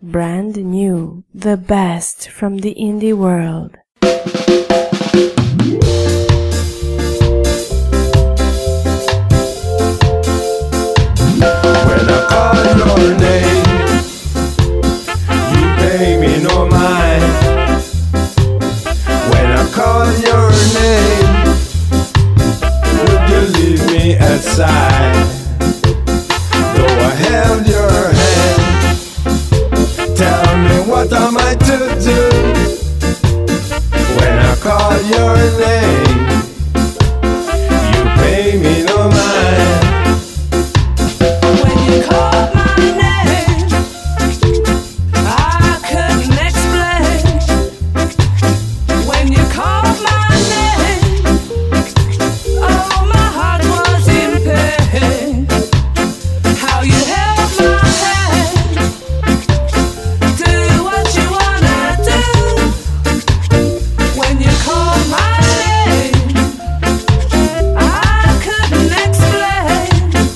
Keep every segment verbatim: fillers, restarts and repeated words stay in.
brand new, the best from the indie world. When I call your name, you pay me no mind. When I call your name, would you leave me aside? Though I held your hand, tell me what am I to do? When I call your name, you pay me no mind. When you called my name, I couldn't explain. When you called my name, oh, my heart was in pain. How you held my hand, do what you wanna do. When you called my name, I couldn't explain.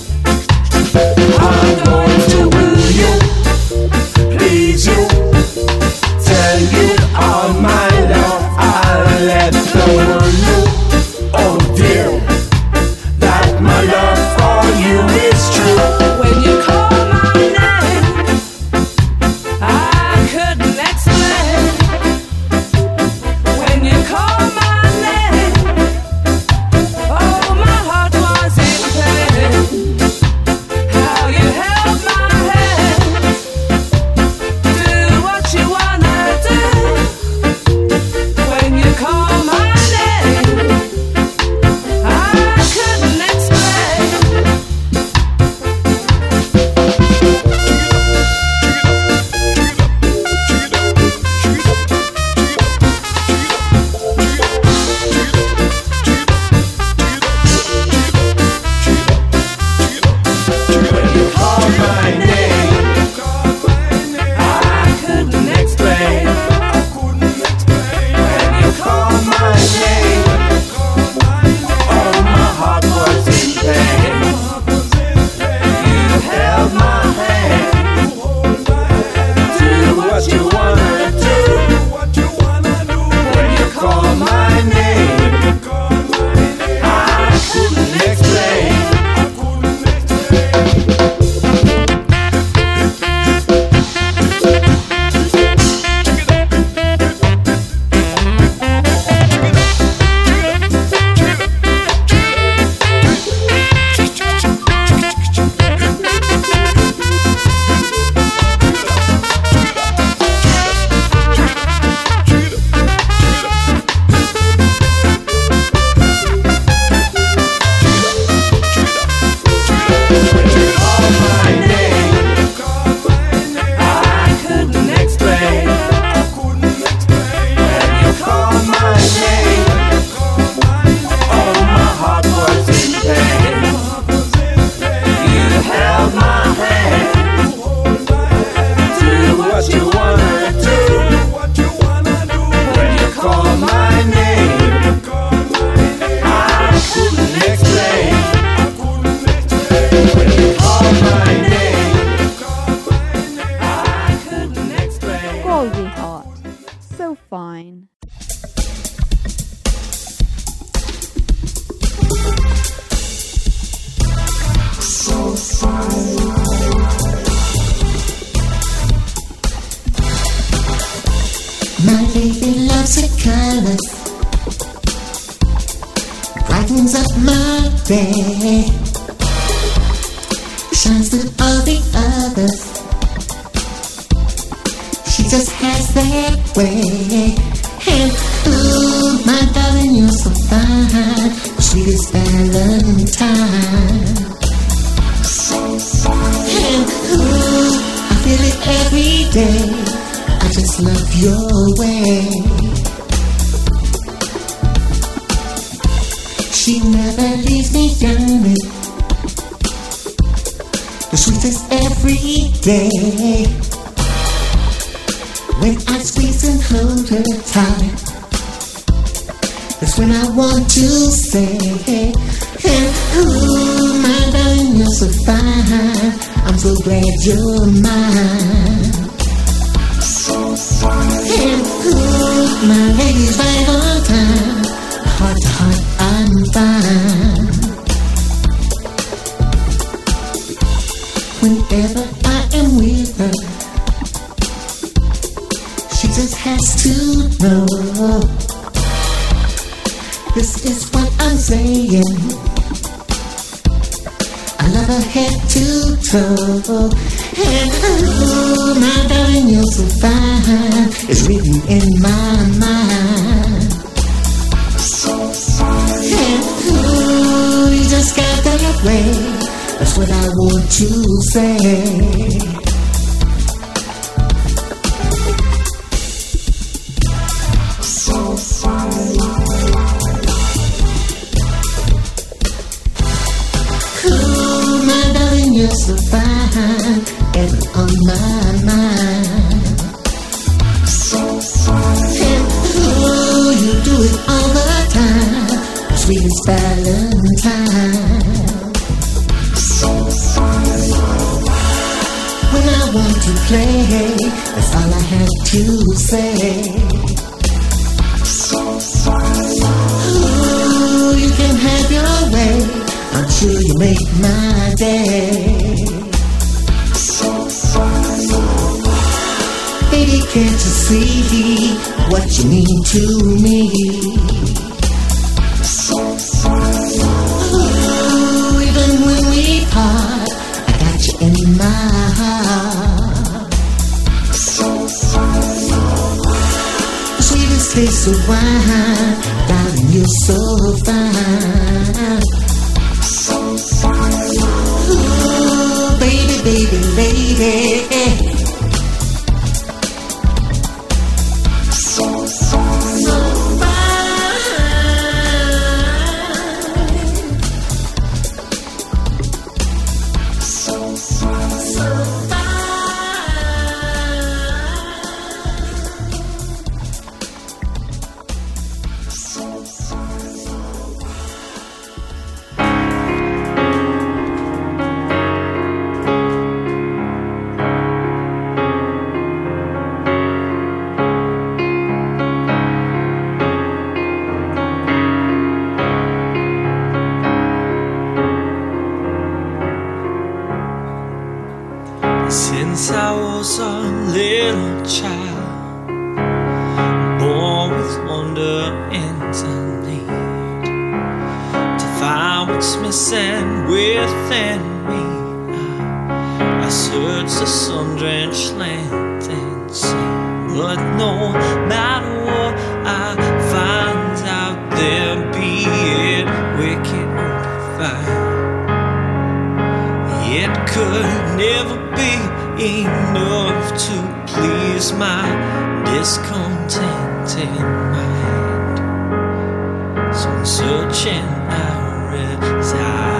I'm going to woo you, please you, tell you all my love. I'll let the world know, oh dear, that my love for you is true. When you call my name, I couldn't explain. When you call my name, oh, my heart was in pain. How you held my hand, do what you wanna do. When you call my name, I couldn't explain. When you call my name, I couldn't explain. When you call my name, oh, my heart was in pain. You held my hand, do what you wanna do. When you call my name, I couldn't explain. Goldie Heart. So fine. My baby loves her colors, brightens up my day, shines through all the others. She just has that way. And ooh, my darling, you're so fine, sweetest Valentine. And ooh, I feel it every day. I just love your way. She never leaves me yearning, the sweetest every day. When I squeeze and hold her tight, that's when I want to say, and ooh, my darling, you're so fine. I'm so glad you're mine. my lady's right on time. Heart to heart, I'm fine. Whenever I am with her, she just has to know. This is what I'm saying. I love her head to toe. And oh, my darling, you're so fine. It's written in my mind. And oh, you just got that way. That's what I want to say. You're so fine, ever on my mind. And oh, you do it all the time, sweetest Valentine. When I want to play, that's all I have to say. Oh, you can have your way, I'm sure you make my day. Baby, can't you see what you mean to me? Oh, even when we part, I got you in my heart. The sweetest taste of wine, darling, you're so fine. Ooh, baby, baby, lady. So, so, so fine. So, so, so fine. So, so. Since I was a little child, born with wonder and a need to find what's missing within me, I, I searched the sun-drenched land and sea. But no matter what I find out there, be it wicked or divine, it could never be enough to please my discontented mind. So in searching I reside.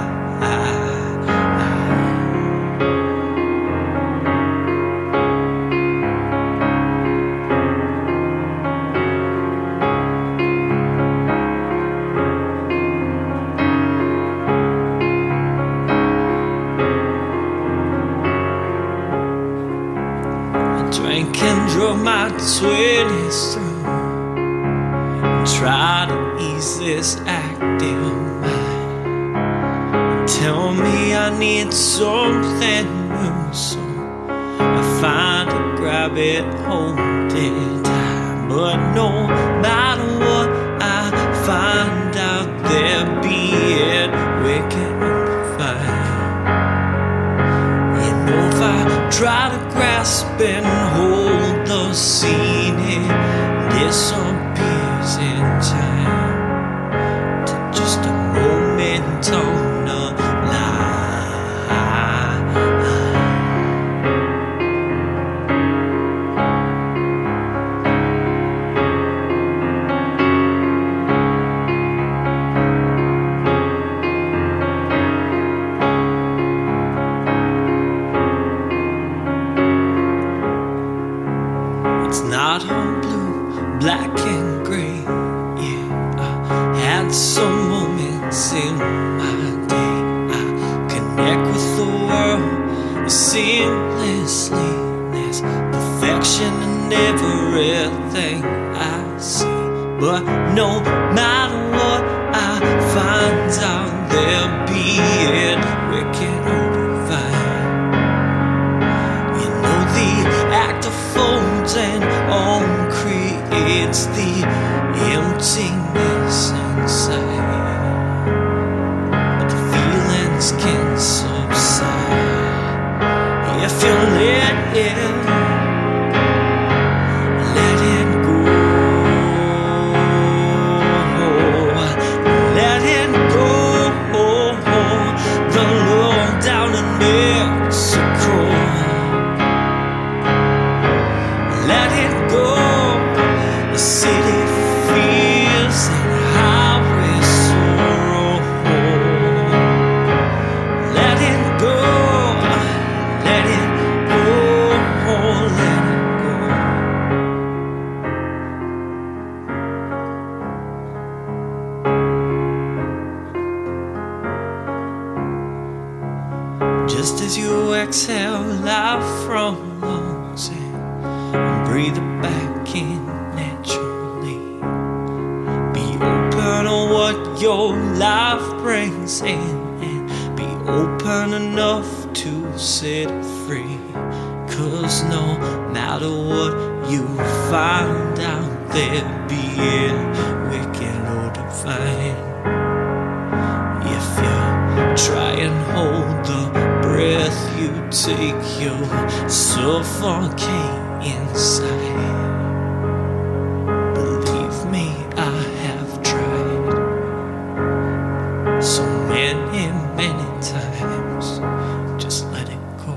Drank and drove my twenties through and tried to ease this active mind. Tell me I need something new, so I find it, grab it, hold it tight. But no matter what I find out there, be it wicked or fine, you know if I try to grasp and hold the scene, it disappears in time to just a moment on a line. It's not all blue, black and gray. Yeah, I had some moments in my day. I connect with the world seamlessly. There's perfection in in everything I see. But no matter what I find out, there be it wicked or divine. You know the act of folding on creates the emptiness inside, but the feelings can subside if you let it, let it go, let it go. The Lord down in Mexico, let it go. The city fears and highway sorrow. Let it go, let it go, let it go. Just as you exhale life from lungs and breathe it back in naturally, be open to what your life brings in, and be open enough to set it free. Cause no matter what you find out, there be it wicked or divine. If you try and hold the breath you take, you'll suffocate inside. Believe me, I have tried so many, many times. Just let it go.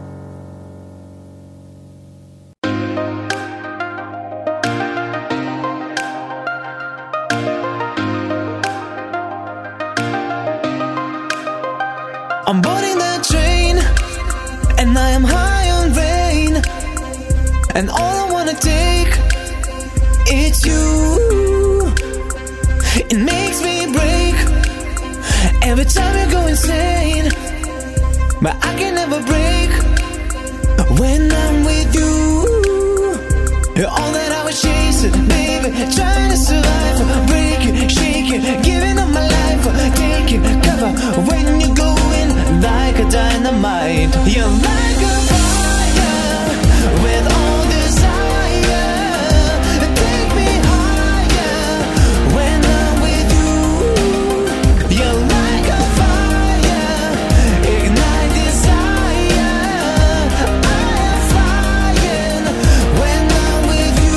I'm boarding the train, and I am high on rain, and all I wanna take, it's you. It makes me break every time you go insane, but I can never break when I'm with you. You're all that I was chasing, baby, trying to survive, break it, shake it, giving up my life, taking cover when you go in like a dynamite. You're like a fire with all desire. Take me higher when I'm with you. You're like a fire, ignite desire. I am flying when I'm with you.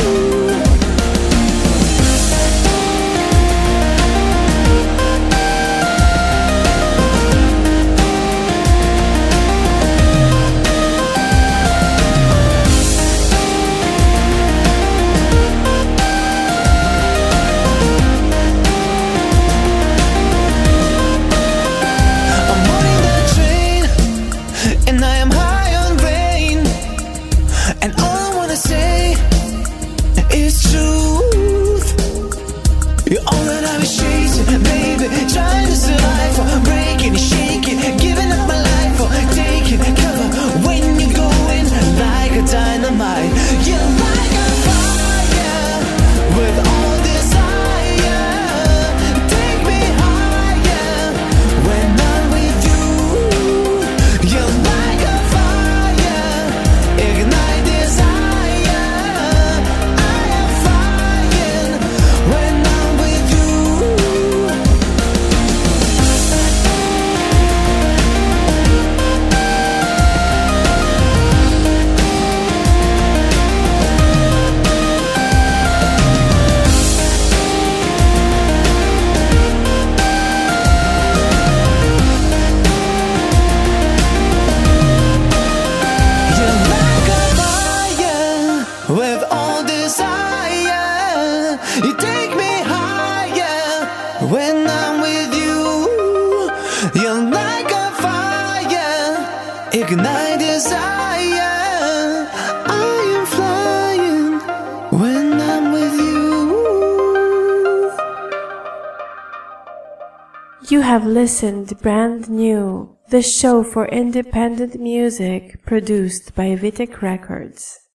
And I am high on rain, and all I wanna say is truth. You're all that I was chasing, baby, trying to survive, for breaking, shaking, giving up my life, for taking cover when you go in like a dynamite. You're like a fire with all desire. Take me higher when I'm with you. You're like a fire, ignite desire. I am flying when I'm with you. You're like a fire with all desire. You take me higher when I'm with you. You're like a fire, ignite desire. I am flying when I'm with you. You have listened Brand New, the show for independent music produced by Vitek Records.